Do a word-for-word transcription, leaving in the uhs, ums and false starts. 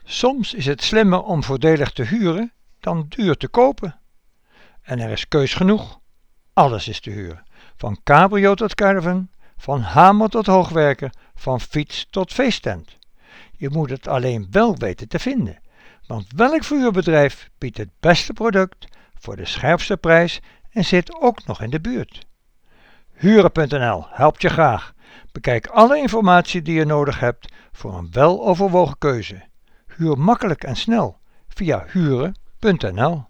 Soms is het slimmer om voordelig te huren dan duur te kopen. En er is keus genoeg. Alles is te huren. Van cabrio tot caravan, van hamer tot hoogwerker, van fiets tot feesttent. Je moet het alleen wel weten te vinden. Want welk verhuurbedrijf biedt het beste product voor de scherpste prijs en zit ook nog in de buurt? Huren punt n l helpt je graag. Bekijk alle informatie die je nodig hebt voor een weloverwogen keuze. Huur makkelijk en snel via huren punt n l.